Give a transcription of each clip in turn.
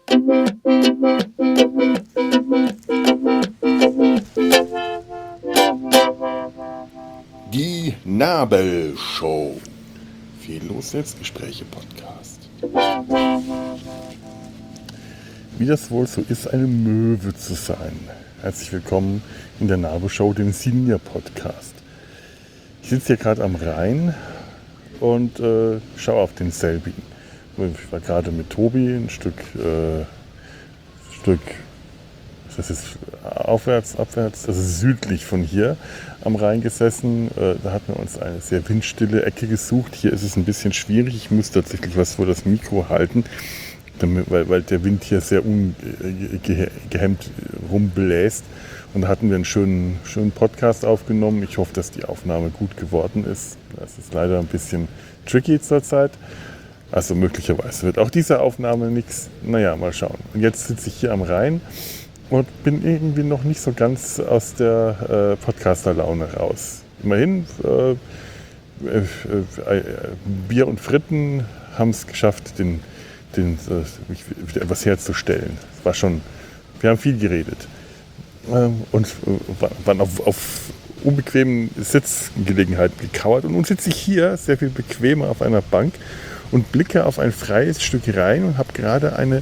Die Nabelshow. Fehllos Selbstgespräche Podcast. Wie das wohl so ist, eine Möwe zu sein. Herzlich willkommen in der Nabelshow, dem Senior Podcast. Ich sitze hier gerade am Rhein und schaue auf den selbigen. Ich war gerade mit Tobi ein Stück das ist abwärts, also südlich von hier am Rhein gesessen. Da hatten wir uns eine sehr windstille Ecke gesucht. Hier ist es ein bisschen schwierig. Ich muss tatsächlich was vor das Mikro halten, weil der Wind hier sehr ungehemmt rumbläst. Und da hatten wir einen schönen Podcast aufgenommen. Ich hoffe, dass die Aufnahme gut geworden ist. Das ist leider ein bisschen tricky zurzeit. Also möglicherweise wird auch diese Aufnahme nichts. Naja, mal schauen. Und jetzt sitze ich hier am Rhein und bin irgendwie noch nicht so ganz aus der Podcaster-Laune raus. Immerhin, Bier und Fritten haben es geschafft, wieder etwas herzustellen. Wir haben viel geredet und waren auf unbequemen Sitzgelegenheiten gekauert. Und nun sitze ich hier sehr viel bequemer auf einer Bank und blicke auf ein freies Stück Rhein und habe gerade eine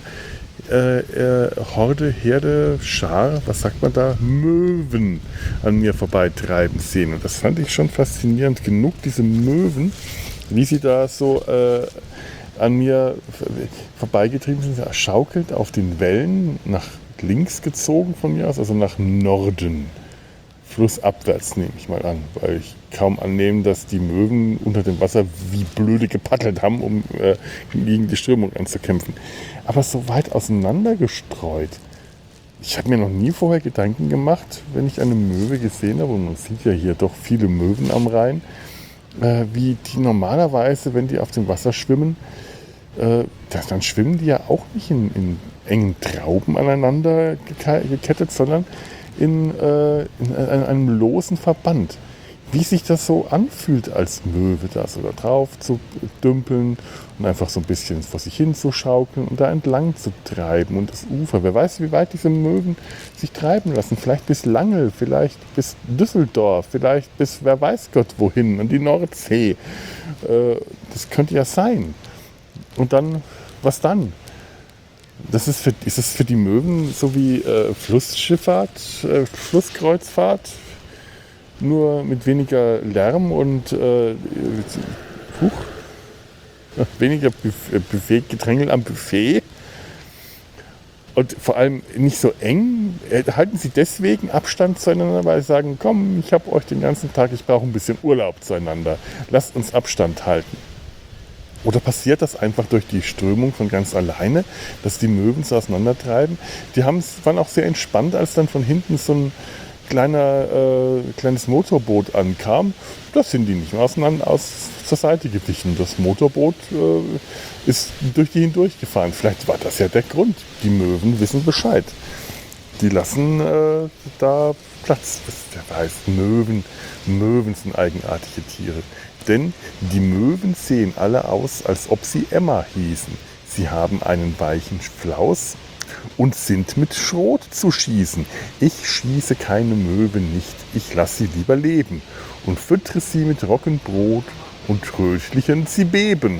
Herde, Schar, was sagt man da, Möwen an mir vorbeitreiben sehen. Und das fand ich schon faszinierend genug, diese Möwen, wie sie da so an mir vorbeigetrieben sind, schaukelnd auf den Wellen, nach links gezogen von mir aus, also nach Norden. Flussabwärts nehme ich mal an, weil ich kaum annehme, dass die Möwen unter dem Wasser wie blöde gepaddelt haben, um gegen die Strömung anzukämpfen. Aber so weit auseinander gestreut. Ich habe mir noch nie vorher Gedanken gemacht, wenn ich eine Möwe gesehen habe, und man sieht ja hier doch viele Möwen am Rhein, wie die normalerweise, wenn die auf dem Wasser schwimmen, dann schwimmen die ja auch nicht in engen Trauben aneinander gekettet, sondern in einem losen Verband. Wie sich das so anfühlt als Möwe, da so da drauf zu dümpeln und einfach so ein bisschen vor sich hin zu schaukeln und da entlang zu treiben und das Ufer. Wer weiß, wie weit diese Möwen sich treiben lassen. Vielleicht bis Langel, vielleicht bis Düsseldorf, vielleicht bis wer weiß Gott wohin, an die Nordsee. Das könnte ja sein. Und dann, was dann? Ist es für die Möwen so wie Flussschifffahrt, Flusskreuzfahrt, nur mit weniger Lärm und weniger Gedrängel am Buffet und vor allem nicht so eng. Halten sie deswegen Abstand zueinander, weil sie sagen, komm, ich habe euch den ganzen Tag, ich brauche ein bisschen Urlaub zueinander, lasst uns Abstand halten. Oder passiert das einfach durch die Strömung von ganz alleine, dass die Möwen so auseinandertreiben? Waren auch sehr entspannt, als dann von hinten so ein kleines Motorboot ankam. Das sind die nicht mehr zur Seite gewichen. Das Motorboot ist durch die hindurchgefahren. Vielleicht war das ja der Grund. Die Möwen wissen Bescheid. Die lassen da Platz. Wer weiß, Möwen sind eigenartige Tiere. Denn die Möwen sehen alle aus, als ob sie Emma hießen. Sie haben einen weichen Flaus und sind mit Schrot zu schießen. Ich schieße keine Möwe nicht, ich lasse sie lieber leben und füttere sie mit Roggenbrot und tröstlichen sie beben.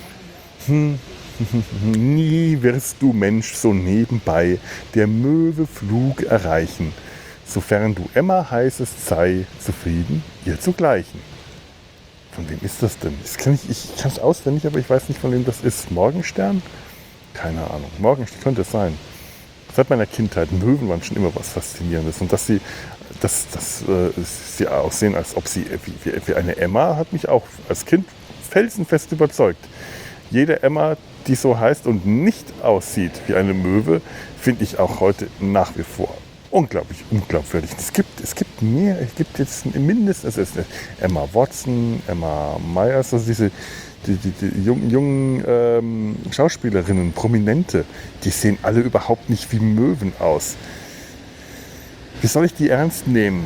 Nie wirst du, Mensch, so nebenbei der Möwe Flug erreichen. Sofern du Emma heißest, sei zufrieden, ihr zu gleichen. Von wem ist das denn? Ich kann es auswendig, aber ich weiß nicht, von wem das ist. Morgenstern? Keine Ahnung. Morgenstern könnte es sein. Seit meiner Kindheit, Möwen waren schon immer was Faszinierendes. Und dass sie aussehen, als ob sie wie eine Emma, hat mich auch als Kind felsenfest überzeugt. Jede Emma, die so heißt und nicht aussieht wie eine Möwe, finde ich auch heute nach wie vor unglaubwürdig. Es gibt mehr, es gibt jetzt mindestens Emma Watson, Emma Myers, also diese die jungen Schauspielerinnen, Prominente, die sehen alle überhaupt nicht wie Möwen aus. Wie soll ich die ernst nehmen?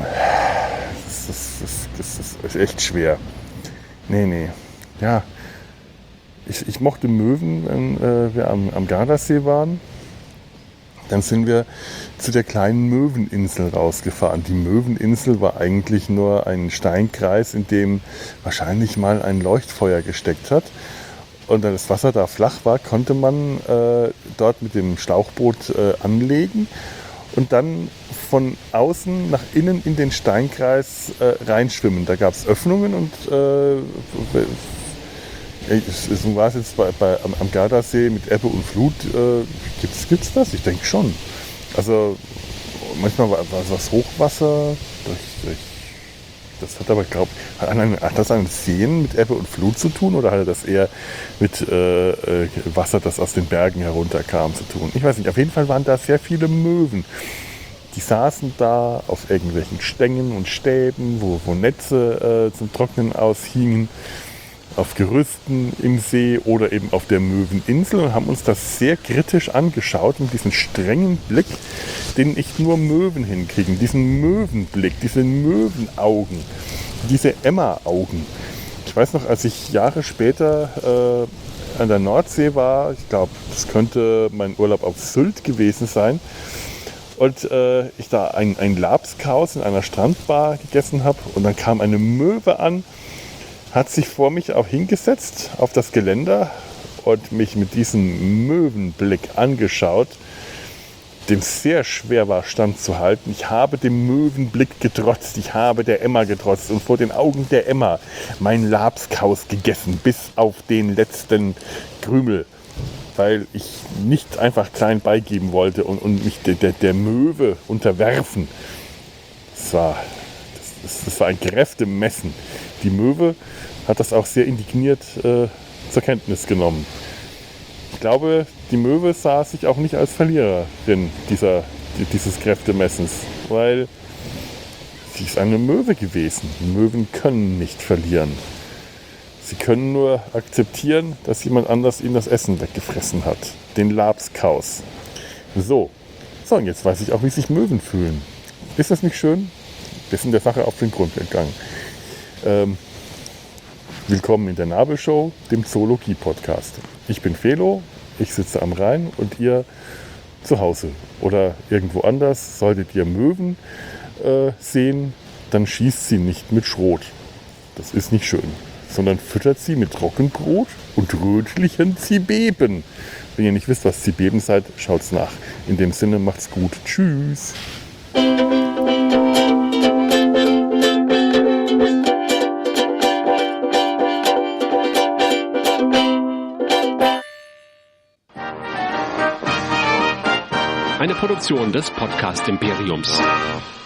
Das ist echt schwer. Nee. Ja, ich mochte Möwen, wenn wir am Gardasee waren. Dann sind wir zu der kleinen Möweninsel rausgefahren. Die Möweninsel war eigentlich nur ein Steinkreis, in dem wahrscheinlich mal ein Leuchtfeuer gesteckt hat. Und da das Wasser da flach war, konnte man dort mit dem Schlauchboot anlegen und dann von außen nach innen in den Steinkreis reinschwimmen. Da gab es Öffnungen und so war es jetzt am Gardasee mit Ebbe und Flut. Gibt's das? Ich denke schon. Also manchmal war das Hochwasser. Das hat aber, glaube ich, hat das an Seen mit Ebbe und Flut zu tun oder hatte das eher mit Wasser, das aus den Bergen herunterkam, zu tun? Ich weiß nicht. Auf jeden Fall waren da sehr viele Möwen. Die saßen da auf irgendwelchen Stängen und Stäben, wo Netze zum Trocknen aushingen, auf Gerüsten im See oder eben auf der Möweninsel und haben uns das sehr kritisch angeschaut mit diesem strengen Blick, den nicht nur Möwen hinkriegen. Diesen Möwenblick, diese Möwenaugen, diese Emma-Augen. Ich weiß noch, als ich Jahre später an der Nordsee war, ich glaube, das könnte mein Urlaub auf Sylt gewesen sein, und ich da ein Labskaus in einer Strandbar gegessen habe und dann kam eine Möwe an, hat sich vor mich auch hingesetzt auf das Geländer und mich mit diesem Möwenblick angeschaut, dem sehr schwer war standzuhalten. Ich habe dem Möwenblick getrotzt, ich habe der Emma getrotzt und vor den Augen der Emma mein Labskaus gegessen, bis auf den letzten Krümel, weil ich nicht einfach klein beigeben wollte und mich der Möwe unterwerfen. Das war ein Kräftemessen. Die Möwe hat das auch sehr indigniert zur Kenntnis genommen. Ich glaube, die Möwe sah sich auch nicht als Verliererin dieses Kräftemessens, weil sie ist eine Möwe gewesen. Möwen können nicht verlieren. Sie können nur akzeptieren, dass jemand anders ihnen das Essen weggefressen hat. Den Labskaus. So, und jetzt weiß ich auch, wie sich Möwen fühlen. Ist das nicht schön? Wir sind der Sache auf den Grund gegangen. Willkommen in der Nabelshow, dem Zoologie-Podcast. Ich bin Felo, ich sitze am Rhein und ihr zu Hause oder irgendwo anders. Solltet ihr Möwen sehen, dann schießt sie nicht mit Schrot. Das ist nicht schön, sondern füttert sie mit Trockenbrot und rötlichen Zibeben. Wenn ihr nicht wisst, was Zibeben seid, schaut's nach. In dem Sinne, macht's gut. Tschüss. Eine Produktion des Podcast Imperiums.